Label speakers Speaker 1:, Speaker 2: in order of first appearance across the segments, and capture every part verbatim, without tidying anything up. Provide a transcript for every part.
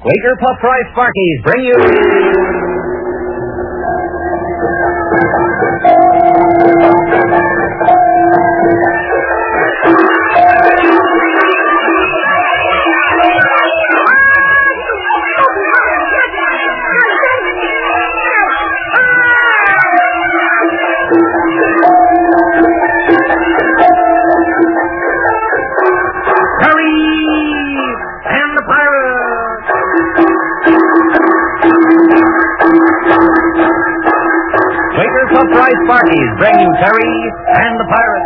Speaker 1: Quaker Puff Rice Sparkies bring you... Rice Sparkies bring you Terry and the Pirates.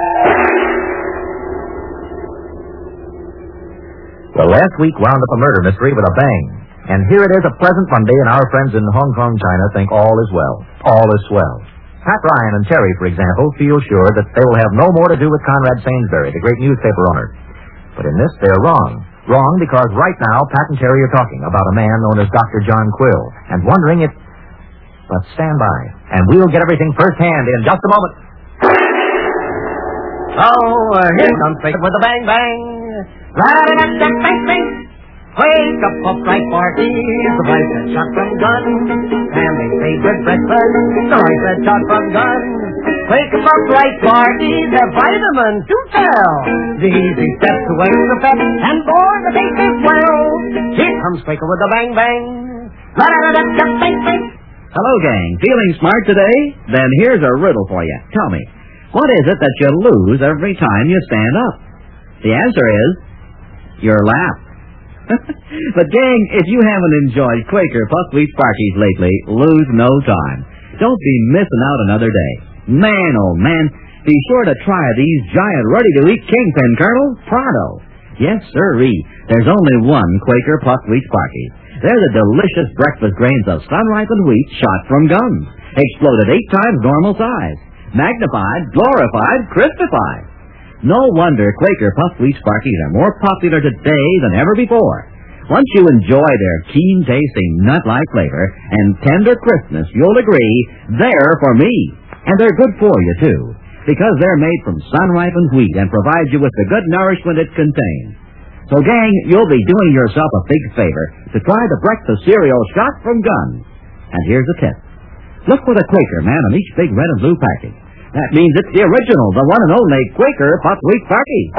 Speaker 2: Well, last week wound up a murder mystery with a bang. And here it is, a pleasant Monday, and our friends in Hong Kong, China think all is well. All is swell. Pat Ryan and Terry, for example, feel sure that they will have no more to do with Conrad Sainsbury, the great newspaper owner. But in this, they're wrong. Wrong because right now, Pat and Terry are talking about a man known as Doctor John Quill, and wondering if... But stand by, and we'll get everything firsthand in just a moment.
Speaker 1: Oh, uh, here comes Quaker with a bang bang. Bang bang. Wake up, Puff Rice Sparkies, the rice that shot from gun. Family favorite breakfast, the rice that shot from gun. Wake up, Puff Rice Sparkies, they're vitamins to tell. The easy steps to wake the pep, and boy, the taste is well. Here comes Quaker with a bang bang. Bang bang.
Speaker 3: Hello, gang. Feeling smart today? Then here's a riddle for you. Tell me, what is it that you lose every time you stand up? The answer is your laugh. But, gang, if you haven't enjoyed Quaker Puff Wheat Sparkies lately, lose no time. Don't be missing out another day. Man, oh, man, be sure to try these giant ready-to-eat Kingpin kernels pronto. Yes, sirree. There's only one Quaker Puff Wheat Sparkies. They're the delicious breakfast grains of sun-ripened wheat shot from guns, exploded eight times normal size, magnified, glorified, crispified. No wonder Quaker Puff Wheat Sparkies are more popular today than ever before. Once you enjoy their keen-tasting, nut-like flavor and tender crispness, you'll agree they're for me. And they're good for you, too, because they're made from sun-ripened wheat and provide you with the good nourishment it contains. So, gang, you'll be doing yourself a big favor to try the breakfast cereal shot from guns. And here's a tip. Look for the Quaker man on each big red and blue package. That means it's the original, the one and only Quaker Puff Wheat Sparkies.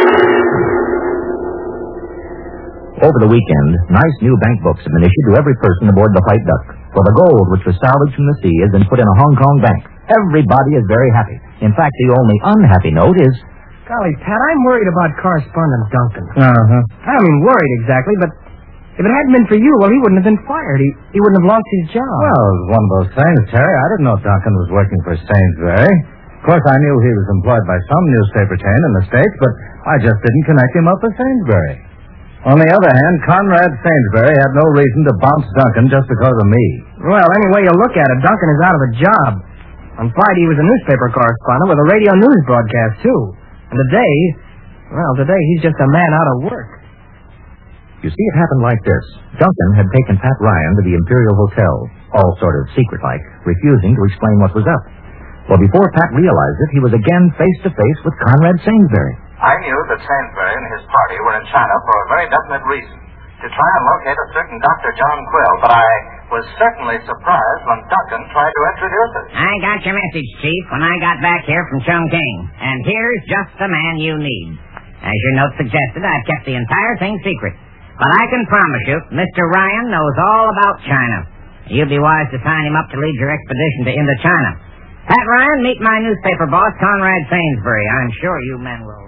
Speaker 2: Over the weekend, nice new bank books have been issued to every person aboard the White Duck. For the gold which was salvaged from the sea has been put in a Hong Kong bank. Everybody is very happy. In fact, the only unhappy note is...
Speaker 4: Golly, Pat, I'm worried about Correspondent Duncan.
Speaker 2: Uh-huh.
Speaker 4: I don't mean worried exactly, but if it hadn't been for you, well, he wouldn't have been fired. He, he wouldn't have lost his job.
Speaker 5: Well, it was one of those things, Terry. I didn't know Duncan was working for Sainsbury. Of course, I knew he was employed by some newspaper chain in the States, but I just didn't connect him up with Sainsbury. On the other hand, Conrad Sainsbury had no reason to bounce Duncan just because of me.
Speaker 4: Well, any way you look at it, Duncan is out of a job. On Friday, he was a newspaper correspondent with a radio news broadcast, too. And today, well, today he's just a man out of work.
Speaker 2: You see, it happened like this. Duncan had taken Pat Ryan to the Imperial Hotel, all sort of secret-like, refusing to explain what was up. Well, before Pat realized it, he was again face-to-face with Conrad Sainsbury.
Speaker 6: I knew that Sainsbury and his party were in China for a very definite reason, to try and locate a certain Doctor John Quill, but I was certainly surprised when Duncan tried to introduce us.
Speaker 7: I got your message, Chief, when I got back here from Chongqing, and here's just the man you need. As your note suggested, I've kept the entire thing secret, but I can promise you, Mister Ryan knows all about China. You'd be wise to sign him up to lead your expedition to Indochina. Pat Ryan, meet my newspaper boss, Conrad Sainsbury. I'm sure you men will.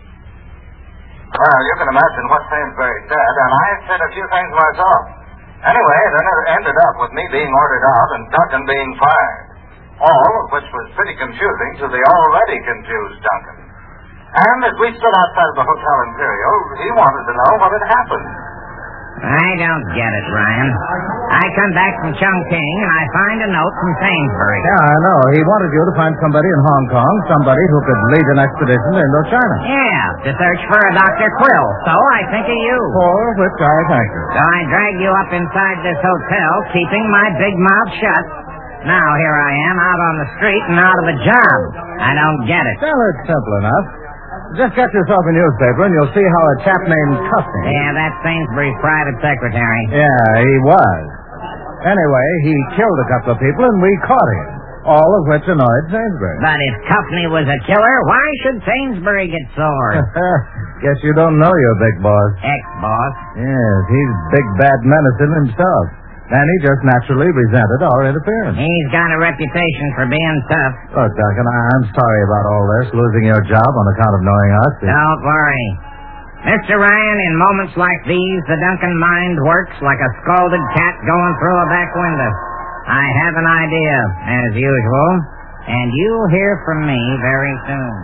Speaker 6: Well, you can imagine what Sainsbury said, and I said a few things myself. Anyway, then it ended up with me being ordered out and Duncan being fired. All of which was pretty confusing to the already confused Duncan. And as we stood outside of the Hotel Imperial, he wanted to know what had happened.
Speaker 7: I don't get it, Ryan. I come back from Chongqing and I find a note from Sainsbury.
Speaker 5: Yeah, I know. He wanted you to find somebody in Hong Kong, somebody who could lead an expedition to Indochina.
Speaker 7: Yeah, to search for a Doctor Quill. So I think of you.
Speaker 5: For which I thank you.
Speaker 7: So I drag you up inside this hotel, keeping my big mouth shut. Now here I am, out on the street and out of a job. I don't get it.
Speaker 5: Well, it's simple enough. Just get yourself a newspaper, and you'll see how a chap named Cuffney...
Speaker 7: Yeah, that's Sainsbury's private secretary.
Speaker 5: Yeah, he was. Anyway, he killed a couple of people, and we caught him. All of which annoyed Sainsbury.
Speaker 7: But if Cuffney was a killer, why should Sainsbury get sore?
Speaker 5: Guess you don't know your big boss.
Speaker 7: Ex-boss.
Speaker 5: Yes, he's big bad medicine himself. And he just naturally resented our interference.
Speaker 7: He's got a reputation for being tough.
Speaker 5: Look, Duncan, I'm sorry about all this, losing your job on account of knowing us.
Speaker 7: Don't worry. Mister Ryan, in moments like these, the Duncan mind works like a scalded cat going through a back window. I have an idea, as usual, and you'll hear from me very soon.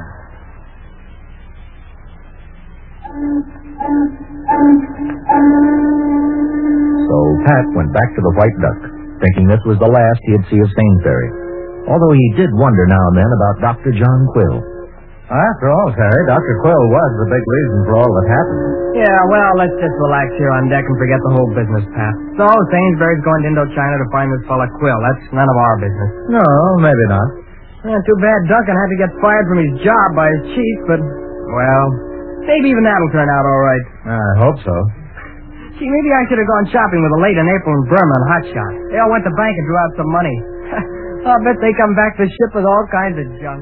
Speaker 2: So Pat went back to the White Duck, thinking this was the last he'd see of Sainsbury. Although he did wonder now and then about Doctor John Quill.
Speaker 5: After all, Terry, Doctor Quill was the big reason for all that happened.
Speaker 4: Yeah, well, let's just relax here on deck and forget the whole business, Pat. So, Sainsbury's going to Indochina to find this fella Quill. That's none of our business.
Speaker 5: No, maybe not.
Speaker 4: Yeah, too bad Duncan had to get fired from his job by his chief, but, well, maybe even that'll turn out all right.
Speaker 5: I hope so.
Speaker 4: Gee, maybe I should have gone shopping with a late in April in Burma and Hotshot. They all went to bank and drew out some money. I'll bet they come back to the ship with all kinds of junk.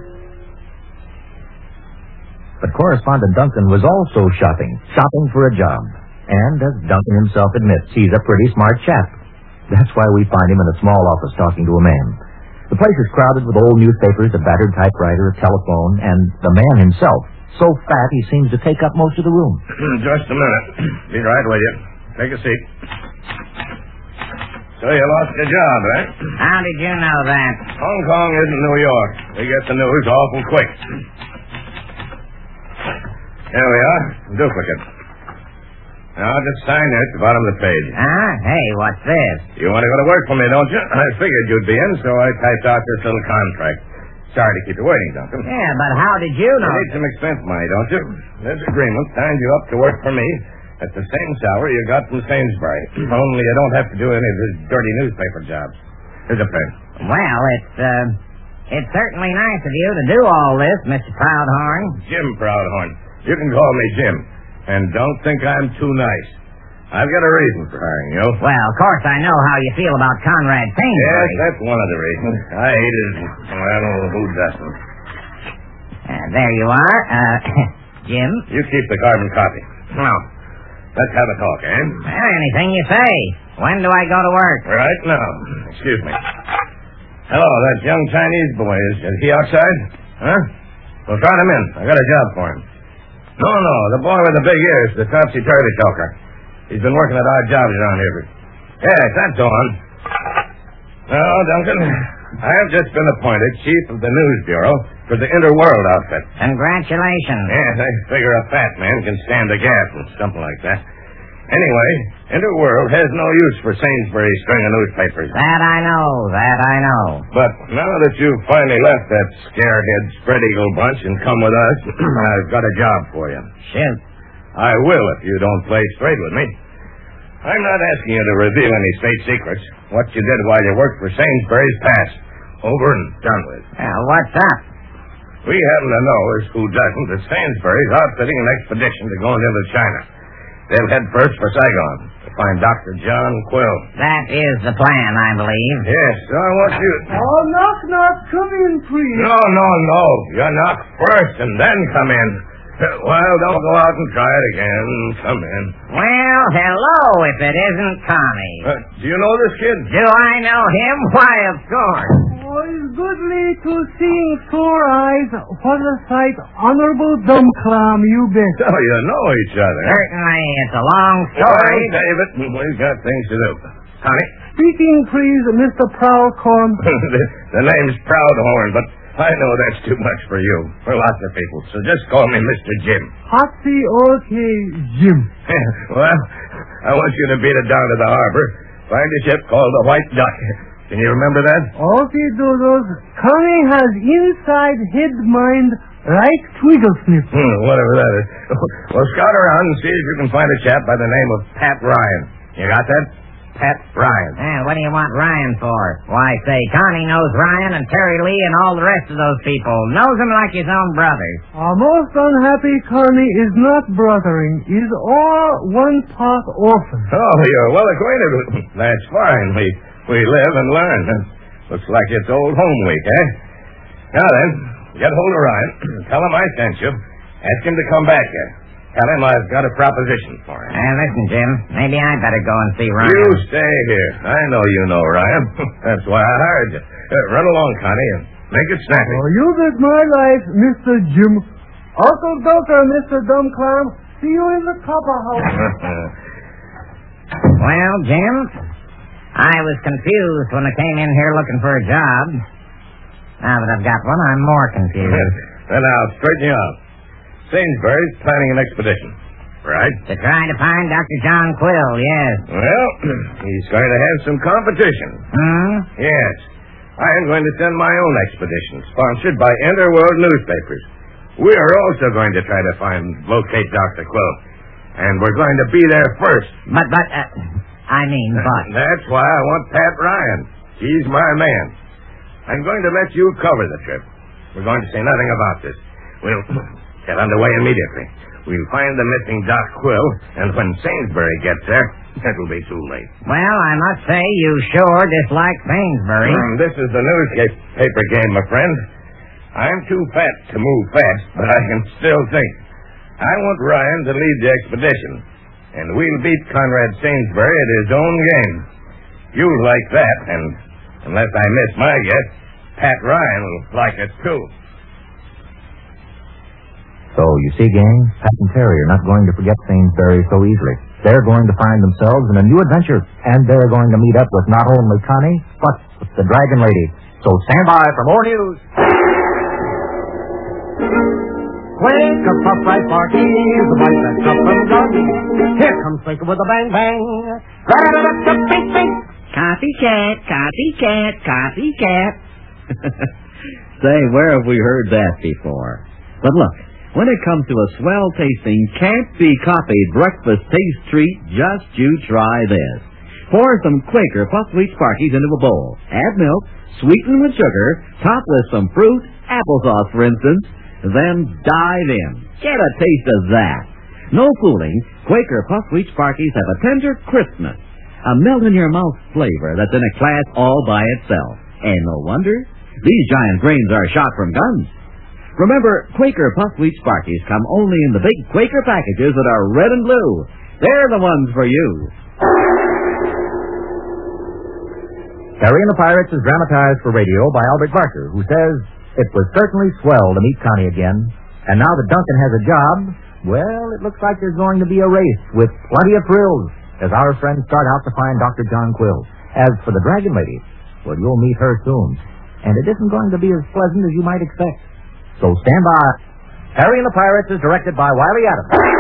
Speaker 2: But correspondent Duncan was also shopping, shopping for a job. And, as Duncan himself admits, he's a pretty smart chap. That's why we find him in a small office talking to a man. The place is crowded with old newspapers, a battered typewriter, a telephone, and the man himself, so fat he seems to take up most of the room.
Speaker 8: Just a minute. Be right with you. Take a seat. So you lost your job, eh?
Speaker 7: How did you know that?
Speaker 8: Hong Kong isn't New York. We get the news awful quick. Here we are. Duplicate. Now, just sign this at the bottom of the page.
Speaker 7: Huh? Hey, what's this?
Speaker 8: You want to go to work for me, don't you? I figured you'd be in, so I typed out this little contract. Sorry to keep you waiting, Duncan.
Speaker 7: Yeah, but how did you
Speaker 8: You
Speaker 7: know?
Speaker 8: need some expense money, don't you? This agreement signs you up to work for me at the same salary you got from Sainsbury. Only you don't have to do any of his dirty newspaper jobs. Here's a pen.
Speaker 7: Well, it's, uh, it's certainly nice of you to do all this, Mister Proudhorn.
Speaker 8: Jim Proudhorn. You can call me Jim. And don't think I'm too nice. I've got a reason for hiring you.
Speaker 7: Well, of course I know how you feel about Conrad
Speaker 8: Yes,
Speaker 7: Sainsbury.
Speaker 8: that's one of the reasons. I hate his... Well, who doesn't?
Speaker 7: Uh, there you are. Uh, Jim?
Speaker 8: You keep the carbon copy. Now, let's have a talk, eh?
Speaker 7: Well, anything you say. When do I go to work?
Speaker 8: Right now. Excuse me. Hello, that young Chinese boy. Is, is he outside? Huh? Well, trot him in. I got a job for him. No, no, the boy with the big ears, the topsy-turvy talker. He's been working at odd jobs around here. Yes, that's on. Well, Duncan, I have just been appointed chief of the news bureau for the Interworld outfit.
Speaker 7: Congratulations.
Speaker 8: Yes, I figure a fat man can stand a gas and something like that. Anyway, Interworld has no use for Sainsbury's string of newspapers.
Speaker 7: That I know, that I know.
Speaker 8: But now that you've finally left that scarehead spread eagle bunch and come with us, I've got a job for you.
Speaker 7: Shoot.
Speaker 8: I will if you don't play straight with me. I'm not asking you to reveal any state secrets. What you did while you worked for Sainsbury's past. Over and done with.
Speaker 7: Well, what's up?
Speaker 8: We happen to know, as who doesn't, that Sainsbury's outfitting an expedition to go into China. They'll head first for Saigon to find Doctor John Quill.
Speaker 7: That is the plan, I believe.
Speaker 8: Yes, so I want you...
Speaker 9: Oh, knock, knock, come in, please.
Speaker 8: No, no, no. You knock first and then come in. Well, don't go out and try it again. Come in.
Speaker 7: Well, hello, if it isn't Tommy.
Speaker 8: Uh, do you know this kid?
Speaker 7: Do I know him? Why, of course.
Speaker 9: Oh, it's goodly to see sore eyes. What a sight. Honorable dumb clam, you bet.
Speaker 8: So you know each other.
Speaker 7: Certainly, it's a long story.
Speaker 8: Well, David, we've got things to do. Honey?
Speaker 9: Speaking, please, Mister Proudhorn.
Speaker 8: the, the name's Proudhorn, but I know that's too much for you, for lots of people, so just call me Mister Jim.
Speaker 9: Hotsy, okay, Jim.
Speaker 8: Well, I want you to beat it down to the harbor. Find a ship called the White Duck. Can you remember that?
Speaker 9: Okay, Dodos. Connie has inside head mind right twigglesnip.
Speaker 8: Hmm, whatever that is. Well, scout around and see if you can find a chap by the name of Pat Ryan. You got that? Pat Ryan.
Speaker 7: Eh, what do you want Ryan for? Why, say, Connie knows Ryan and Terry Lee and all the rest of those people. Knows them like his own brothers.
Speaker 9: Our most unhappy Connie is not brothering, is all one pot orphan.
Speaker 8: Oh, you're well acquainted with him. That's fine. We we live and learn. Looks like it's old home week, eh? Now then, get hold of Ryan. Tell him I sent you. Ask him to come back here. Tell him I've got a proposition for him.
Speaker 7: Uh, listen, Jim, maybe I'd better go and see Ryan.
Speaker 8: You stay here. I know you know Ryan. That's why I hired you. Uh, run along, Connie, and make it snappy.
Speaker 9: Oh, you bet my life, Mister Jim. Uncle Doctor, Mister Dumbclam, see you in the copper house.
Speaker 7: Well, Jim, I was confused when I came in here looking for a job. Now that I've got one, I'm more confused.
Speaker 8: Then I'll straighten you out. Sainsbury's planning an expedition, right?
Speaker 7: To try to find Doctor John Quill, yes.
Speaker 8: Well, he's going to have some competition.
Speaker 7: Hmm?
Speaker 8: Yes. I am going to send my own expedition, sponsored by Interworld newspapers. We are also going to try to find, locate Doctor Quill. And we're going to be there first.
Speaker 7: But, but, uh, I mean, but.
Speaker 8: That's why I want Pat Ryan. He's my man. I'm going to let you cover the trip. We're going to say nothing about this. We'll get underway immediately. We'll find the missing Doc Quill, and when Sainsbury gets there, it'll be too late.
Speaker 7: Well, I must say you sure dislike Sainsbury.
Speaker 8: Mm, this is the newspaper game, my friend. I'm too fat to move fast, but I can still think. I want Ryan to lead the expedition, and we'll beat Conrad Sainsbury at his own game. You'll like that, and unless I miss my guess, Pat Ryan will like it too.
Speaker 2: So, you see, gang, Pat and Terry are not going to forget Sainsbury so easily. They're going to find themselves in a new adventure, and they're going to meet up with not only Connie, but with the Dragon Lady. So stand by for more news.
Speaker 1: Wake up, upright party, the boys that come from Doggy. Here comes Slinker with a bang bang. Ra-da-da-da-da-bing-bing.
Speaker 3: Copycat, copycat, copycat. Say, where have we heard that before? But look, when it comes to a swell-tasting, can't-be-copied breakfast taste treat, just you try this. Pour some Quaker Puff Wheat Sparkies into a bowl. Add milk, sweeten with sugar, top with some fruit, applesauce, for instance, then dive in. Get a taste of that. No fooling, Quaker Puff Wheat Sparkies have a tender crispness, a melt-in-your-mouth flavor that's in a class all by itself. And no wonder, these giant grains are shot from guns. Remember, Quaker Puff Wheat Sparkies come only in the big Quaker packages that are red and blue. They're the ones for you.
Speaker 2: Terry and the Pirates is dramatized for radio by Albert Barker, who says, "It was certainly swell to meet Connie again. And now that Duncan has a job, well, it looks like there's going to be a race with plenty of thrills as our friends start out to find Doctor John Quill. As for the Dragon Lady, well, you'll meet her soon. And it isn't going to be as pleasant as you might expect. So stand by. Terry and the Pirates is directed by Wiley Adams.